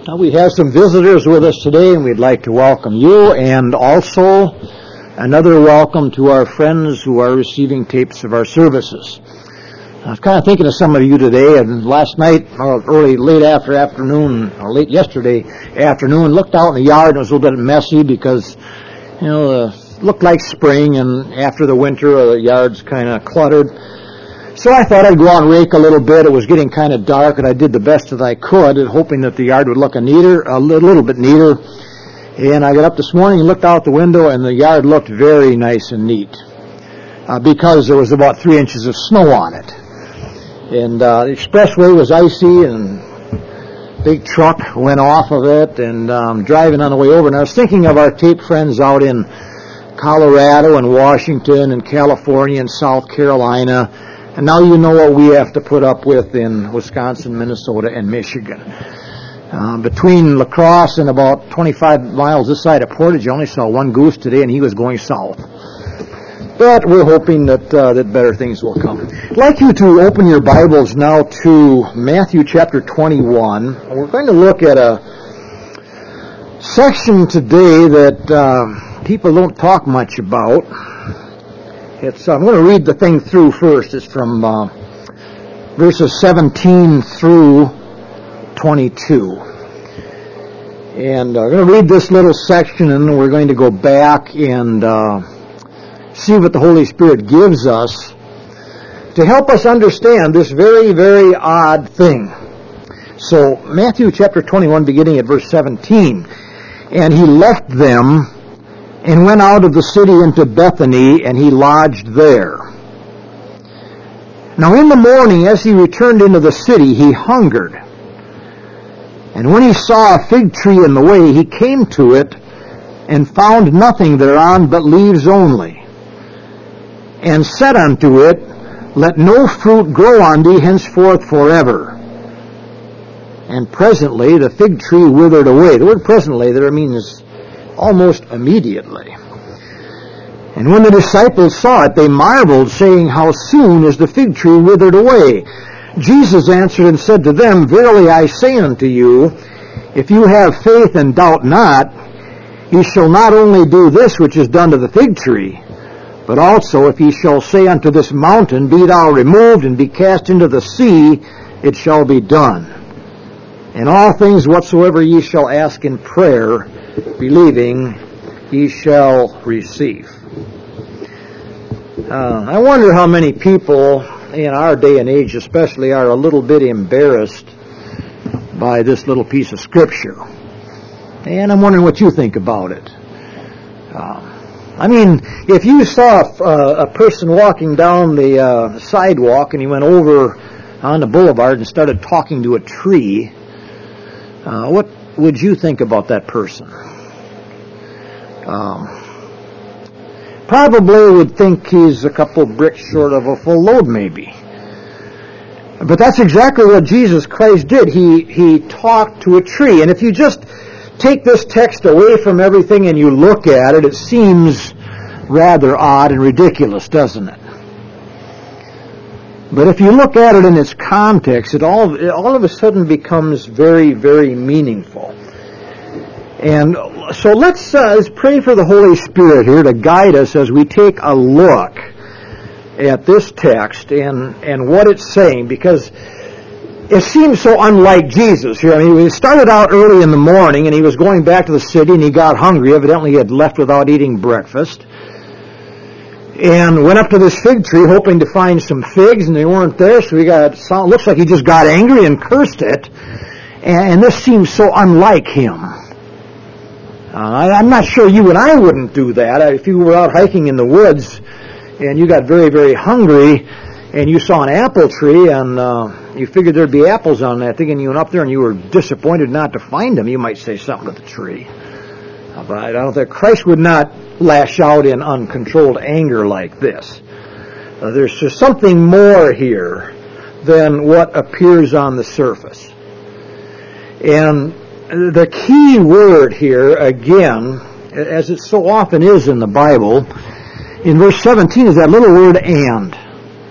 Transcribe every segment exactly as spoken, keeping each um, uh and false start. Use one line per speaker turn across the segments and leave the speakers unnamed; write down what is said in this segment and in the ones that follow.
Uh, we have some visitors with us today, and we'd like to welcome you, and also another welcome to our friends who are receiving tapes of our services. I was kind of thinking of some of you today, and last night, or early, late after afternoon, or late yesterday afternoon, looked out in the yard and it was a little bit messy because, you know, uh, it looked like spring, and after the winter, uh, the yard's kind of cluttered. So I thought I'd go out and rake a little bit. It was getting kind of dark, and I did the best that I could, hoping that the yard would look a neater, a little bit neater. And I got up this morning and looked out the window, and the yard looked very nice and neat uh, because there was about three inches of snow on it. And uh, the expressway was icy, and big truck went off of it, and um, driving on the way over. And I was thinking of our tape friends out in Colorado and Washington and California and South Carolina. And now you know what we have to put up with in Wisconsin, Minnesota, and Michigan. Uh, between La Crosse and about twenty-five miles this side of Portage, I only saw one goose today, and he was going south. But we're hoping that uh, that better things will come. I'd like you to open your Bibles now to Matthew chapter twenty-one. We're going to look at a section today that uh, people don't talk much about. It's, I'm going to read the thing through first. It's from uh, verses seventeen through twenty-two. And uh, I'm going to read this little section, and then we're going to go back and uh, see what the Holy Spirit gives us to help us understand this very, very odd thing. So, Matthew chapter twenty-one, beginning at verse seventeen. And he left them and went out of the city into Bethany, and he lodged there. Now in the morning, as he returned into the city, he hungered. And when he saw a fig tree in the way, he came to it, and found nothing thereon but leaves only, and said unto it, Let no fruit grow on thee henceforth forever. And presently the fig tree withered away. The word presently there means almost immediately. And when the disciples saw it, they marveled, saying, How soon is the fig tree withered away? Jesus answered and said to them, Verily I say unto you, if you have faith and doubt not, ye shall not only do this which is done to the fig tree, but also if ye shall say unto this mountain, Be thou removed and be cast into the sea, it shall be done. And all things whatsoever ye shall ask in prayer, believing, ye shall receive. Uh, I wonder how many people in our day and age especially are a little bit embarrassed by this little piece of Scripture. And I'm wondering what you think about it. Uh, I mean, if you saw a, a person walking down the uh, sidewalk and he went over on the boulevard and started talking to a tree, uh, what would you think about that person? Um, probably would think he's a couple bricks short of a full load, maybe. But that's exactly what Jesus Christ did. He he talked to a tree. And if you just take this text away from everything and you look at it, it seems rather odd and ridiculous, doesn't it? But if you look at it in its context, it all, it all of a sudden becomes very, very meaningful. And so let's, uh, let's pray for the Holy Spirit here to guide us as we take a look at this text and, and what it's saying, because it seems so unlike Jesus here. I mean, he started out early in the morning, and he was going back to the city, and he got hungry. Evidently, he had left without eating breakfast. And went up to this fig tree hoping to find some figs, and they weren't there, so he got, so it looks like he just got angry and cursed it. And, and this seems so unlike him. Uh, I, I'm not sure you and I wouldn't do that. If you were out hiking in the woods and you got very, very hungry and you saw an apple tree and uh, you figured there'd be apples on that thing, and you went up there and you were disappointed not to find them, you might say something to the tree. Uh, but I don't think Christ would not lash out in uncontrolled anger like this. Uh, there's just something more here than what appears on the surface. And the key word here, again, as it so often is in the Bible, in verse seventeen is that little word and.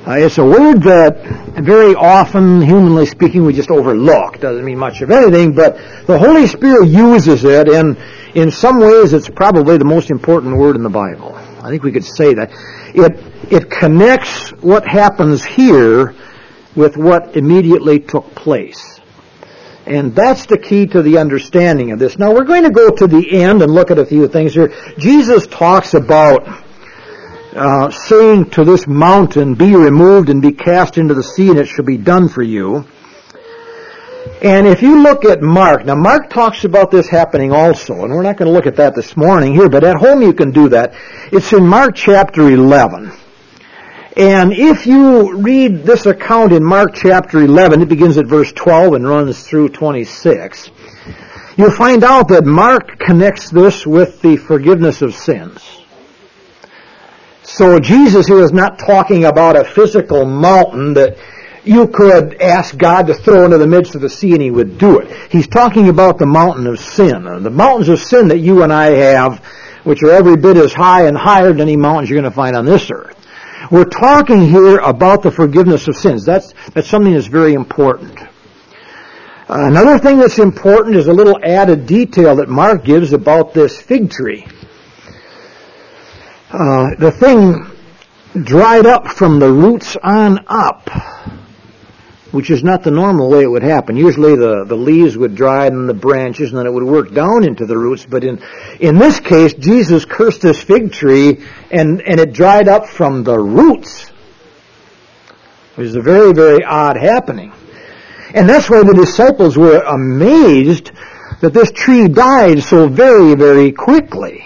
Uh, it's a word that very often, humanly speaking, we just overlook. Doesn't mean much of anything, but the Holy Spirit uses it, and in some ways it's probably the most important word in the Bible. I think we could say that. It, it connects what happens here with what immediately took place. And that's the key to the understanding of this. Now we're going to go to the end and look at a few things here. Jesus talks about uh, saying to this mountain, be removed and be cast into the sea, and it shall be done for you. And if you look at Mark, now Mark talks about this happening also, and we're not going to look at that this morning here, but at home you can do that. It's in Mark chapter eleven. And if you read this account in Mark chapter eleven, it begins at verse twelve and runs through twenty-six, you'll find out that Mark connects this with the forgiveness of sins. So Jesus here is not talking about a physical mountain that you could ask God to throw into the midst of the sea and He would do it. He's talking about the mountain of sin. The mountains of sin that you and I have, which are every bit as high and higher than any mountains you're going to find on this earth. We're talking here about the forgiveness of sins. That's, that's something that's very important. Uh, another thing that's important is a little added detail that Mark gives about this fig tree. Uh, the thing dried up from the roots on up, which is not the normal way it would happen. Usually the, the leaves would dry and the branches, and then it would work down into the roots. But in, in this case, Jesus cursed this fig tree, and, and it dried up from the roots. It was a very, very odd happening. And that's why the disciples were amazed that this tree died so very, very quickly.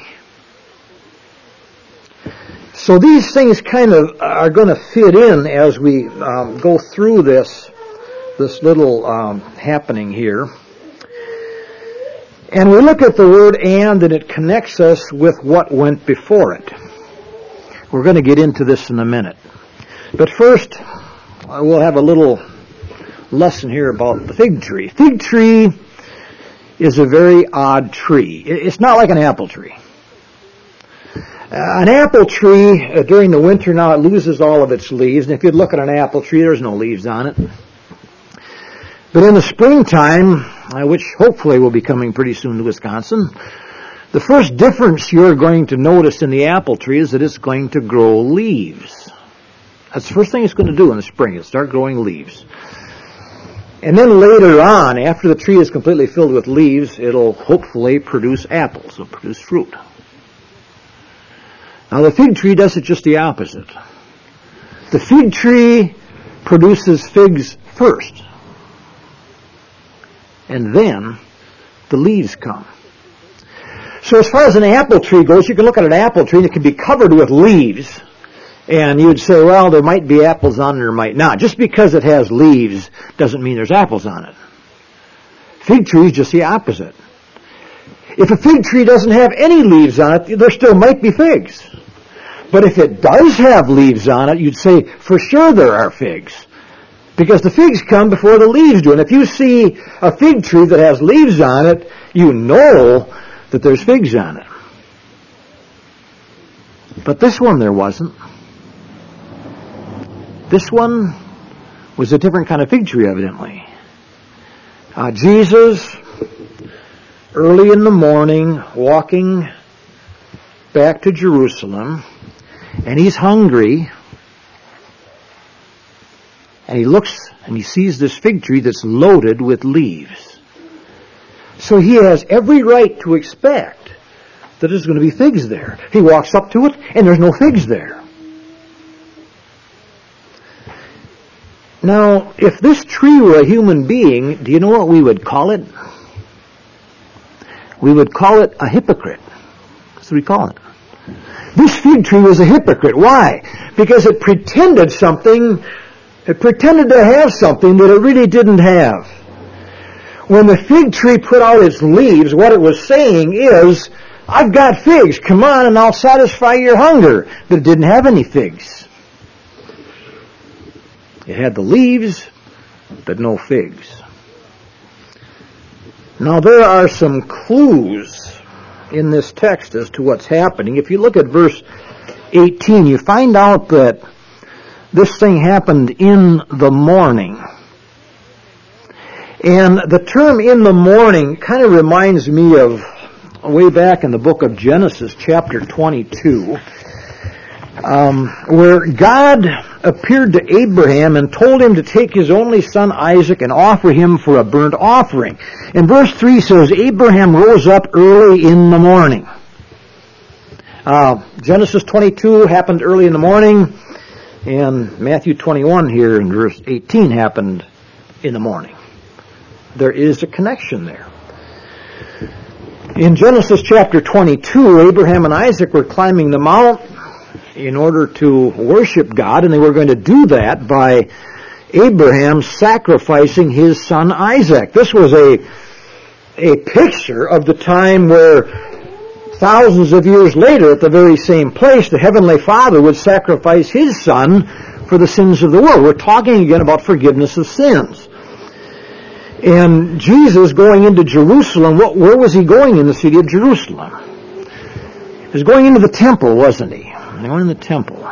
So these things kind of are going to fit in as we um, go through this this little um, happening here. And we look at the word and, and it connects us with what went before it. We're going to get into this in a minute. But first, we'll have a little lesson here about the fig tree. Fig tree is a very odd tree. It's not like an apple tree. Uh, an apple tree, uh, during the winter now, it loses all of its leaves. And if you look at an apple tree, there's no leaves on it. But in the springtime, uh, which hopefully will be coming pretty soon to Wisconsin, the first difference you're going to notice in the apple tree is that it's going to grow leaves. That's the first thing it's going to do in the spring, is start growing leaves. And then later on, after the tree is completely filled with leaves, it'll hopefully produce apples, it'll produce fruit. Now the fig tree does it just the opposite. The fig tree produces figs first. And then the leaves come. So as far as an apple tree goes, you can look at an apple tree and it can be covered with leaves. And you'd say, well, there might be apples on it or might not. Just because it has leaves doesn't mean there's apples on it. Fig tree is just the opposite. If a fig tree doesn't have any leaves on it, there still might be figs. But if it does have leaves on it, you'd say, for sure there are figs. Because the figs come before the leaves do. And if you see a fig tree that has leaves on it, you know that there's figs on it. But this one there wasn't. This one was a different kind of fig tree, evidently. Uh, Jesus, early in the morning, walking back to Jerusalem, and he's hungry, and he looks and he sees this fig tree that's loaded with leaves. So he has every right to expect that there's going to be figs there. He walks up to it, and there's no figs there. Now, if this tree were a human being, do you know what we would call it? We would call it a hypocrite. That's what we call it. This fig tree was a hypocrite. Why? Because it pretended something, it pretended to have something that it really didn't have. When the fig tree put out its leaves, what it was saying is, I've got figs, come on and I'll satisfy your hunger. But it didn't have any figs. It had the leaves, but no figs. Now there are some clues in this text as to what's happening. If you look at verse eighteen, you find out that this thing happened in the morning. And the term in the morning kind of reminds me of way back in the book of Genesis, chapter twenty-two, um, where God appeared to Abraham and told him to take his only son Isaac and offer him for a burnt offering. And verse three says, Abraham rose up early in the morning. Uh, Genesis twenty-two happened early in the morning, and Matthew twenty-one here in verse eighteen happened in the morning. There is a connection there. In Genesis chapter twenty-two, Abraham and Isaac were climbing the mount in order to worship God, and they were going to do that by Abraham sacrificing his son Isaac. This was a, a picture of the time where thousands of years later, at the very same place, the Heavenly Father would sacrifice His Son for the sins of the world. We're talking again about forgiveness of sins. And Jesus going into Jerusalem, what, where was He going in the city of Jerusalem? He was going into the temple, wasn't He? Going in the temple.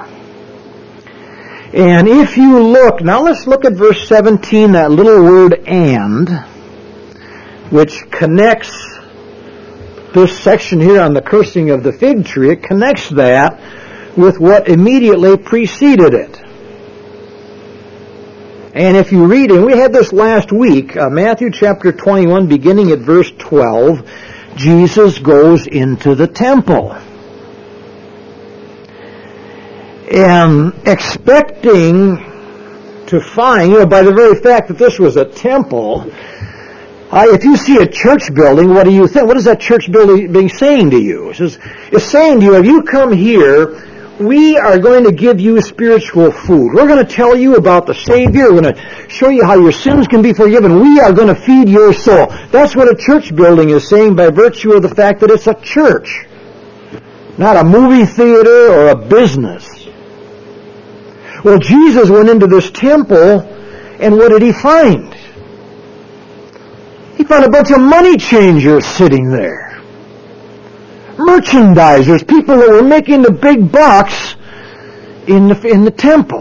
And if you look, now let's look at verse seventeen, that little word "and," which connects this section here on the cursing of the fig tree. It connects that with what immediately preceded it. And if you read, and we had this last week, uh, Matthew chapter twenty-one, beginning at verse twelve, Jesus goes into the temple. And expecting to find, you know, by the very fact that this was a temple, Uh, if you see a church building, what do you think? What is that church building being saying to you? It says, it's saying to you, if you come here, we are going to give you spiritual food. We're going to tell you about the Savior. We're going to show you how your sins can be forgiven. We are going to feed your soul. That's what a church building is saying by virtue of the fact that it's a church, not a movie theater or a business. Well, Jesus went into this temple, and what did He find? He found a bunch of money changers sitting there. Merchandisers, people that were making the big bucks in the, in the temple.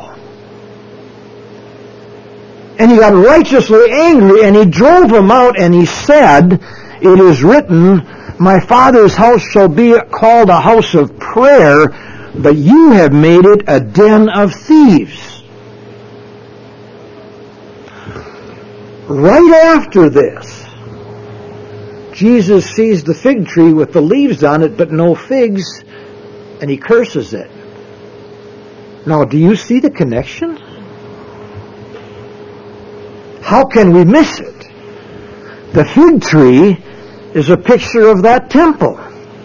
And He got righteously angry, and He drove them out, and He said, it is written, my Father's house shall be called a house of prayer, but you have made it a den of thieves. Right after this, Jesus sees the fig tree with the leaves on it, but no figs, and He curses it. Now, do you see the connection? How can we miss it? The fig tree is a picture of that temple.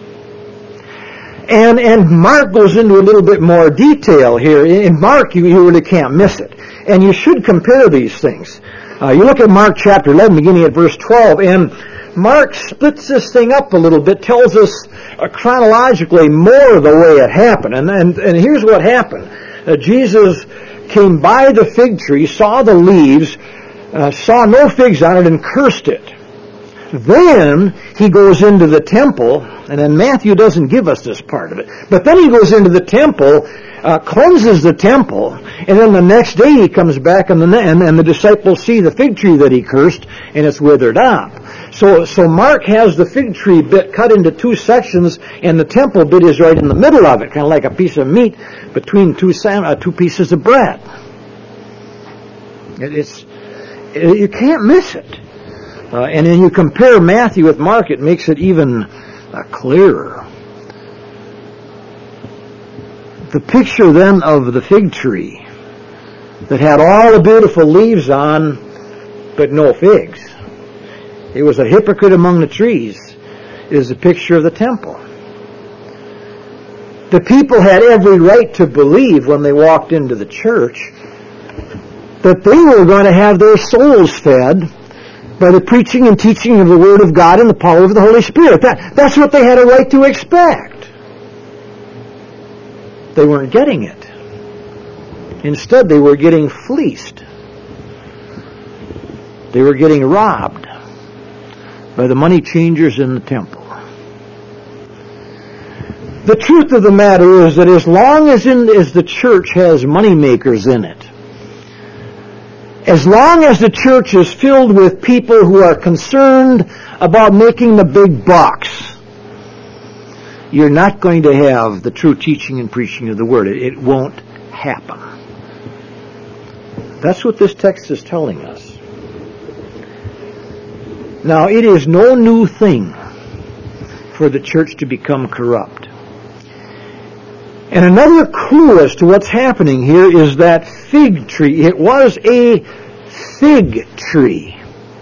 And and Mark goes into a little bit more detail here. In Mark, you, you really can't miss it. And you should compare these things. Uh, you look at Mark chapter eleven, beginning at verse twelve, and Mark splits this thing up a little bit, tells us uh, chronologically more of the way it happened. And, and, and here's what happened. Uh, Jesus came by the fig tree, saw the leaves, uh, saw no figs on it, and cursed it. Then He goes into the temple, and then Matthew doesn't give us this part of it. But then He goes into the temple, uh, cleanses the temple, and then the next day He comes back, and the, and, and the disciples see the fig tree that He cursed, and it's withered up. So, so Mark has the fig tree bit cut into two sections, and the temple bit is right in the middle of it, kind of like a piece of meat between two sam- uh, two pieces of bread. It, it's it, you can't miss it. Uh, and then you compare Matthew with Mark, it makes it even uh, clearer. The picture then of the fig tree that had all the beautiful leaves on, but no figs. It was a hypocrite among the trees, is a picture of the temple. The people had every right to believe when they walked into the church that they were going to have their souls fed by the preaching and teaching of the Word of God and the power of the Holy Spirit. That, that's what they had a right to expect. They weren't getting it. Instead, they were getting fleeced. They were getting robbed by the money changers in the temple. The truth of the matter is that as long as, in, as the church has moneymakers in it, as long as the church is filled with people who are concerned about making the big bucks, you're not going to have the true teaching and preaching of the Word. It, it won't happen. That's what this text is telling us. Now, it is no new thing for the church to become corrupt. And another clue as to what's happening here is that fig tree. It was a fig tree.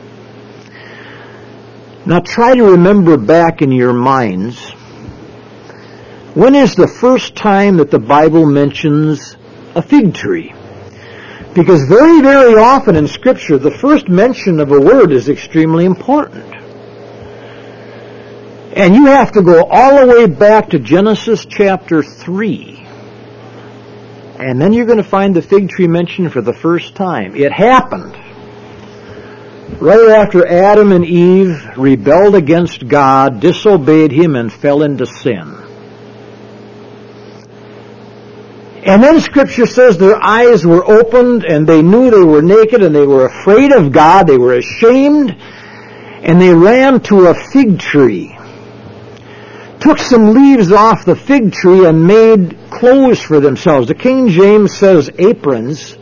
Now try to remember back in your minds, when is the first time that the Bible mentions a fig tree? Because very, very often in Scripture, the first mention of a word is extremely important. And you have to go all the way back to Genesis chapter three. And then you're going to find the fig tree mentioned for the first time. It happened right after Adam and Eve rebelled against God, disobeyed Him, and fell into sin. And then Scripture says their eyes were opened and they knew they were naked and they were afraid of God. They were ashamed and they ran to a fig tree, took some leaves off the fig tree and made clothes for themselves. The King James says aprons,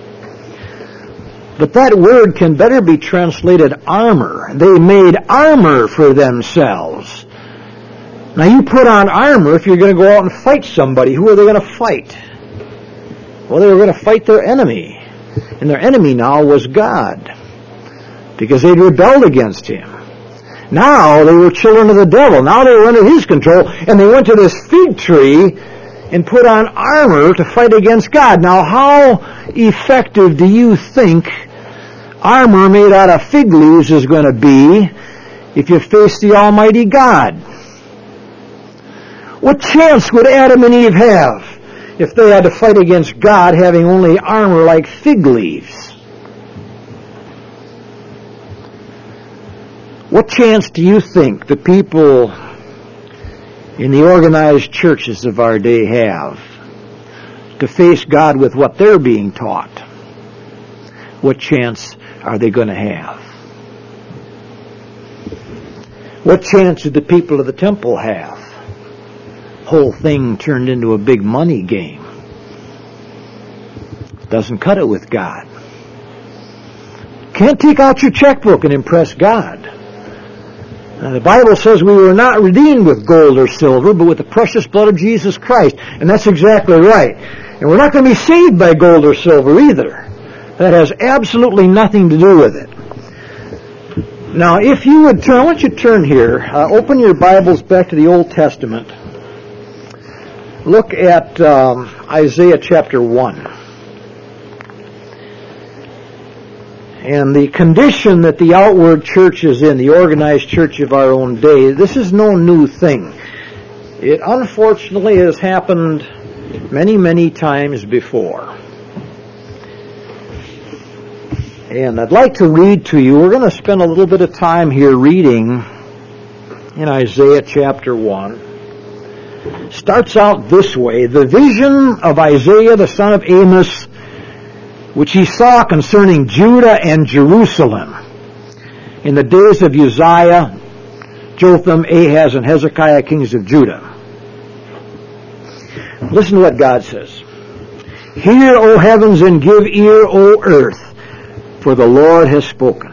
but that word can better be translated armor. They made armor for themselves. Now you put on armor if you're going to go out and fight somebody. Who are they going to fight? Well, they were going to fight their enemy. And their enemy now was God, because they'd rebelled against Him. Now they were children of the devil. Now they were under his control, and they went to this fig tree and put on armor to fight against God. Now how effective do you think armor made out of fig leaves is going to be if you face the Almighty God? What chance would Adam and Eve have if they had to fight against God having only armor like fig leaves? What chance do you think the people in the organized churches of our day have to face God with what they're being taught? What chance are they going to have? What chance did the people of the temple have? Whole thing turned into a big money game. Doesn't cut it with God. Can't take out your checkbook and impress God. Now, the Bible says we were not redeemed with gold or silver, but with the precious blood of Jesus Christ. And that's exactly right. And we're not going to be saved by gold or silver either. That has absolutely nothing to do with it. Now, if you would turn, I want you to turn here. Uh, open your Bibles back to the Old Testament. Look at um, Isaiah chapter one. And the condition that the outward church is in, the organized church of our own day, this is no new thing. It unfortunately has happened many, many times before. And I'd like to read to you, we're going to spend a little bit of time here reading in Isaiah chapter one. Starts out this way: the vision of Isaiah the son of Amos, which he saw concerning Judah and Jerusalem in the days of Uzziah, Jotham, Ahaz, and Hezekiah, kings of Judah. Listen to what God says. Hear, O heavens, and give ear, O earth, for the Lord has spoken.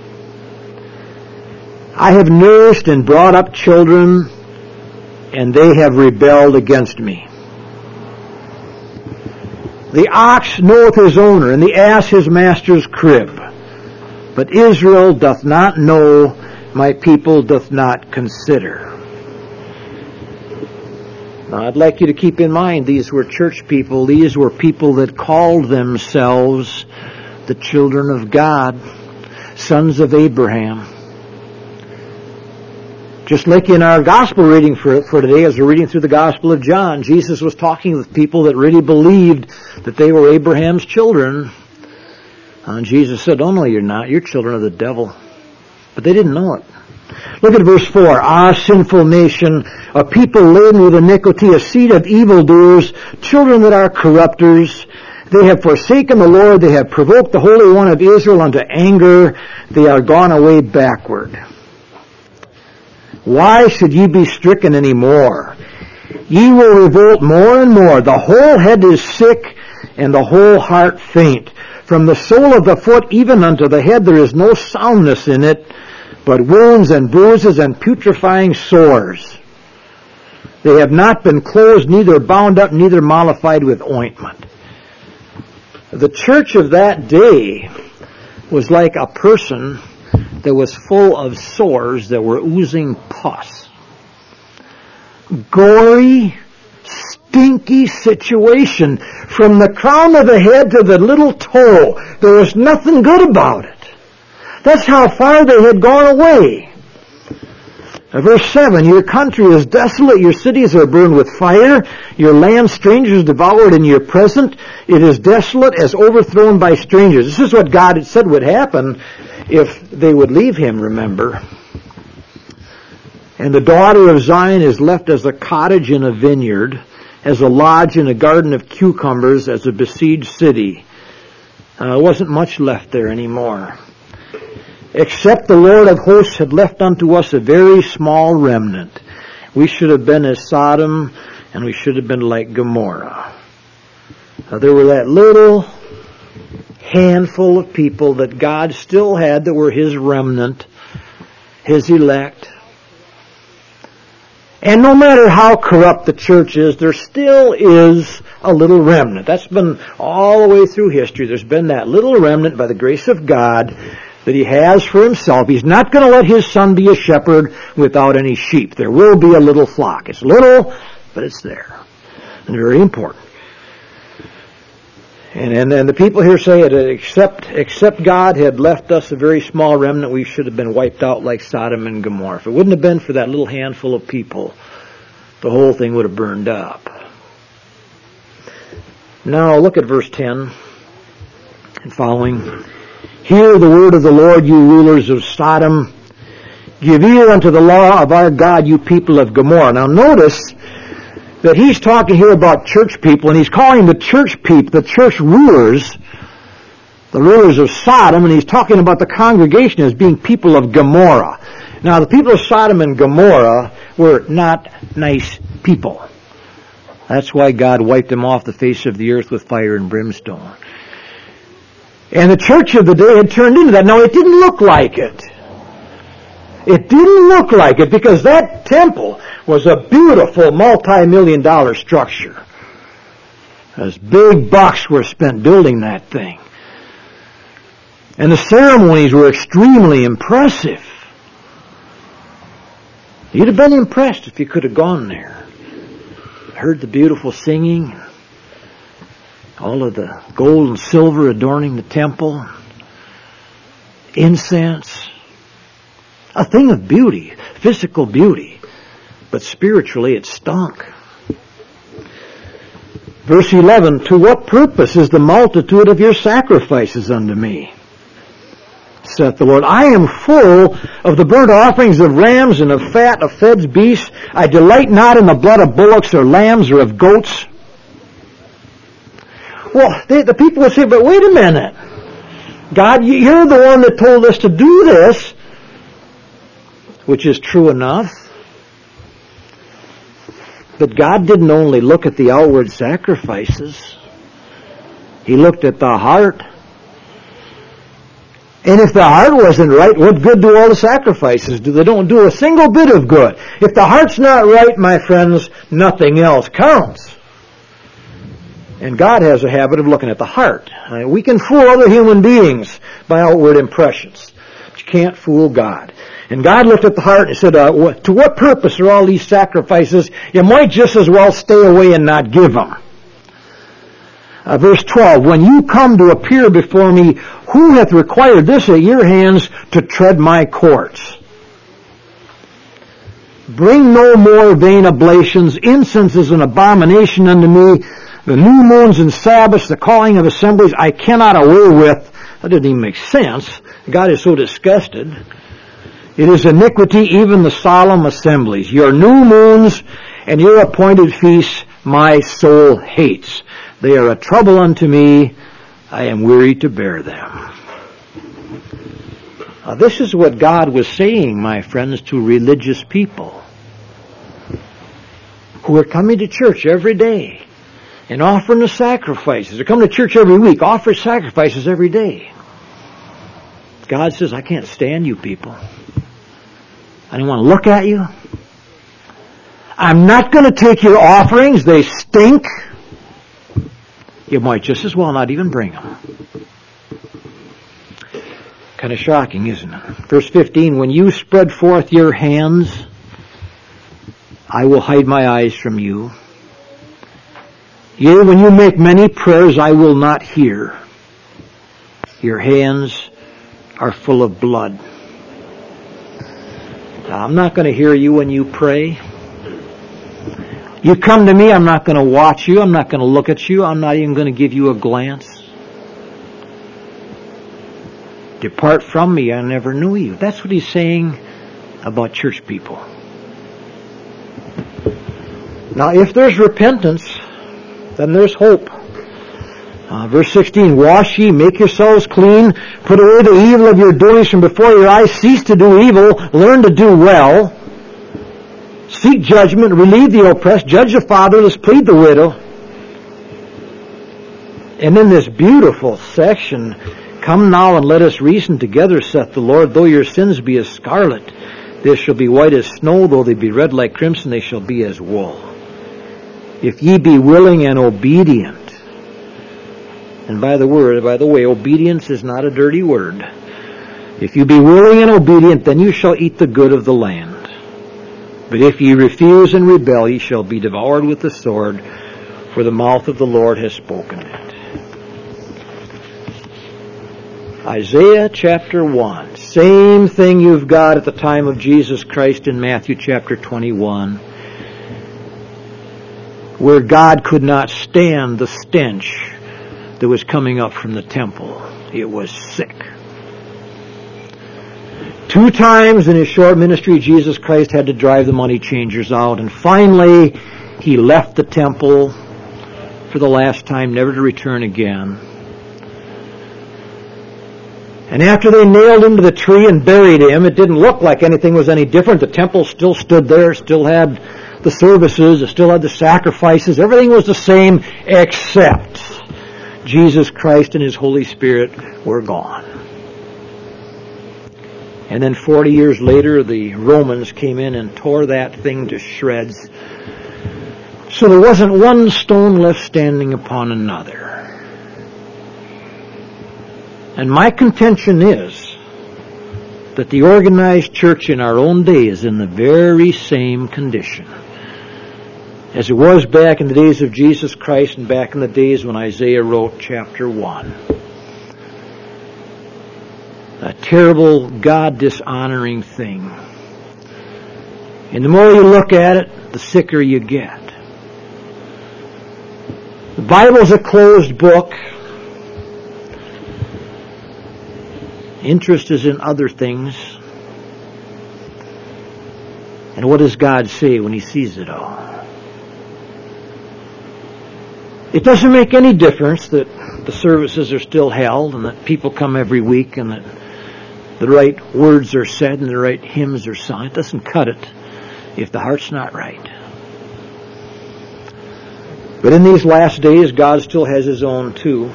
I have nursed and brought up children, and they have rebelled against me. The ox knoweth his owner, and the ass his master's crib. But Israel doth not know, my people doth not consider. Now, I'd like you to keep in mind, these were church people. These were people that called themselves the children of God, sons of Abraham. Just like in our gospel reading for, for today, as we're reading through the Gospel of John, Jesus was talking with people that really believed that they were Abraham's children. And Jesus said, oh no, you're not. You're children of the devil. But they didn't know it. Look at verse four. Ah, sinful nation, a people laden with iniquity, a seed of evildoers, children that are corrupters. They have forsaken the Lord. They have provoked the Holy One of Israel unto anger. They are gone away backward. Why should ye be stricken any more? Ye will revolt more and more. The whole head is sick, and the whole heart faint. From the sole of the foot even unto the head there is no soundness in it, but wounds and bruises and putrefying sores. They have not been closed, neither bound up, neither mollified with ointment. The church of that day was like a person that was full of sores that were oozing pus. Gory, stinky situation. From the crown of the head to the little toe, there was nothing good about it. That's how far they had gone away. Verse seven, your country is desolate, your cities are burned with fire, your land strangers devoured in your present. It is desolate as overthrown by strangers. This is what God had said would happen if they would leave him, remember. And the daughter of Zion is left as a cottage in a vineyard, as a lodge in a garden of cucumbers, as a besieged city. Uh, there wasn't much left there anymore. Except the Lord of hosts had left unto us a very small remnant. We should have been as Sodom, and we should have been like Gomorrah. Uh, there were that little handful of people that God still had that were his remnant, his elect. And no matter how corrupt the church is, there still is a little remnant. That's been all the way through history. There's been that little remnant by the grace of God that he has for himself. He's not going to let his son be a shepherd without any sheep. There will be a little flock. It's little, but it's there. And very important. And, and, and the people here say it, except, except God had left us a very small remnant, we should have been wiped out like Sodom and Gomorrah. If it wouldn't have been for that little handful of people, the whole thing would have burned up. Now look at verse ten and following. Hear the word of the Lord, you rulers of Sodom. Give ear unto the law of our God, you people of Gomorrah. Now notice that he's talking here about church people, and he's calling the church people, the church rulers, the rulers of Sodom, and he's talking about the congregation as being people of Gomorrah. Now the people of Sodom and Gomorrah were not nice people. That's why God wiped them off the face of the earth with fire and brimstone. And the church of the day had turned into that. Now, it didn't look like it. It didn't look like it because that temple was a beautiful multi-million dollar structure. As big bucks were spent building that thing. And the ceremonies were extremely impressive. You'd have been impressed if you could have gone there. Heard the beautiful singing. All of the gold and silver adorning the temple. Incense. A thing of beauty. Physical beauty. But spiritually it stunk. Verse eleven, to what purpose is the multitude of your sacrifices unto me? Saith the Lord, I am full of the burnt offerings of rams and of fat of fed beasts. I delight not in the blood of bullocks or lambs or of goats. Well, they, the people would say, but wait a minute. God, you're the one that told us to do this, which is true enough. But God didn't only look at the outward sacrifices. He looked at the heart. And if the heart wasn't right, what good do all the sacrifices do? They don't do a single bit of good. If the heart's not right, my friends, nothing else counts. And God has a habit of looking at the heart. I mean, we can fool other human beings by outward impressions. But you can't fool God. And God looked at the heart and said, uh, to what purpose are all these sacrifices? You might just as well stay away and not give them. Uh, verse twelve, when you come to appear before me, who hath required this at your hands to tread my courts? Bring no more vain oblations. Incense is an abomination unto me. The new moons and Sabbaths, the calling of assemblies, I cannot away with. That didn't even make sense. God is so disgusted. It is iniquity, even the solemn assemblies. Your new moons and your appointed feasts my soul hates. They are a trouble unto me. I am weary to bear them. Now, this is what God was saying, my friends, to religious people who are coming to church every day and offering the sacrifices. They're coming to church every week, offer sacrifices every day. God says, I can't stand you people. I don't want to look at you. I'm not going to take your offerings. They stink. You might just as well not even bring them. Kind of shocking, isn't it? Verse fifteen, when you spread forth your hands, I will hide my eyes from you. Yea, when you make many prayers, I will not hear. Your hands are full of blood. Now, I'm not going to hear you when you pray. You come to me, I'm not going to watch you. I'm not going to look at you. I'm not even going to give you a glance. Depart from me, I never knew you. That's what he's saying about church people. Now, if there's repentance, then there's hope. Uh, verse sixteen, wash ye, make yourselves clean, put away the evil of your doings from before your eyes, cease to do evil, learn to do well, seek judgment, relieve the oppressed, judge the fatherless, plead the widow. And in this beautiful section, come now and let us reason together, saith the Lord, though your sins be as scarlet, they shall be white as snow, though they be red like crimson, they shall be as wool. If ye be willing and obedient, and by the word, by the way, obedience is not a dirty word. If you be willing and obedient, then you shall eat the good of the land. But if ye refuse and rebel, ye shall be devoured with the sword, for the mouth of the Lord has spoken it. Isaiah chapter one. Same thing you've got at the time of Jesus Christ in Matthew chapter twenty-one, where God could not stand the stench that was coming up from the temple. It was sick. Two times in his short ministry, Jesus Christ had to drive the money changers out, and finally he left the temple for the last time, never to return again. And after they nailed him to the tree and buried him, it didn't look like anything was any different. The temple still stood there, still had the services, it still had the sacrifices. Everything was the same except Jesus Christ and His Holy Spirit were gone. And then forty years later, the Romans came in and tore that thing to shreds. So there wasn't one stone left standing upon another. And my contention is that the organized church in our own day is in the very same condition as it was back in the days of Jesus Christ and back in the days when Isaiah wrote chapter one. A terrible, God-dishonoring thing. And the more you look at it, the sicker you get. The Bible's a closed book. Interest is in other things. And what does God say when He sees it all? It doesn't make any difference that the services are still held and that people come every week and that the right words are said and the right hymns are sung. It doesn't cut it if the heart's not right. But in these last days, God still has His own too.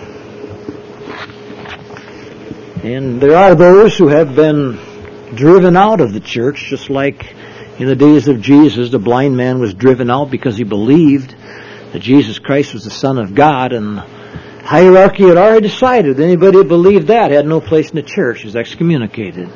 And there are those who have been driven out of the church, just like in the days of Jesus, the blind man was driven out because he believed that Jesus Christ was the Son of God, and the hierarchy had already decided that anybody who believed that had no place in the church, was excommunicated.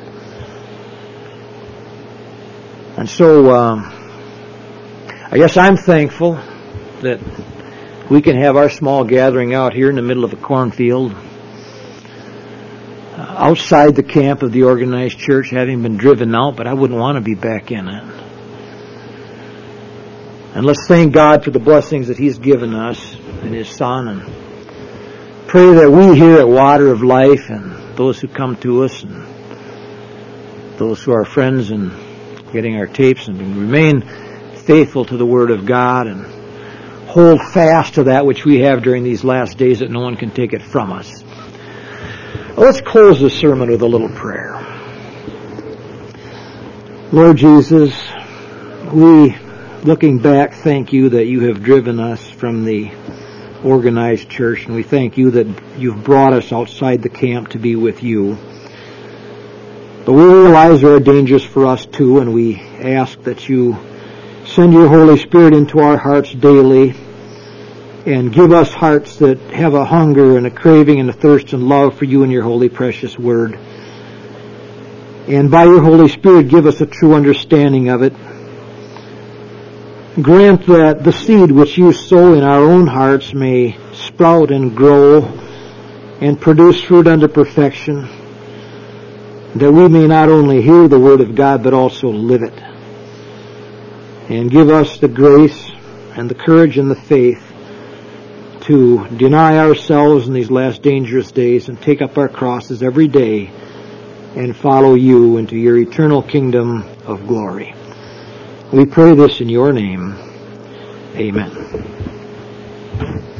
And so, um, I guess I'm thankful that we can have our small gathering out here in the middle of a cornfield, outside the camp of the organized church, having been driven out, but I wouldn't want to be back in it. And let's thank God for the blessings that He's given us in His Son, and pray that we here at Water of Life and those who come to us and those who are friends in getting our tapes, and remain faithful to the Word of God and hold fast to that which we have during these last days, that no one can take it from us. Let's close the sermon with a little prayer. Lord Jesus, we, looking back, thank you that you have driven us from the organized church, and we thank you that you've brought us outside the camp to be with you. But we realize there are dangers for us too, and we ask that you send your Holy Spirit into our hearts daily and give us hearts that have a hunger and a craving and a thirst and love for you and your holy precious word. And by your Holy Spirit, give us a true understanding of it. Grant that the seed which you sow in our own hearts may sprout and grow and produce fruit unto perfection, that we may not only hear the word of God, but also live it. And give us the grace and the courage and the faith to deny ourselves in these last dangerous days and take up our crosses every day and follow you into your eternal kingdom of glory. We pray this in your name. Amen.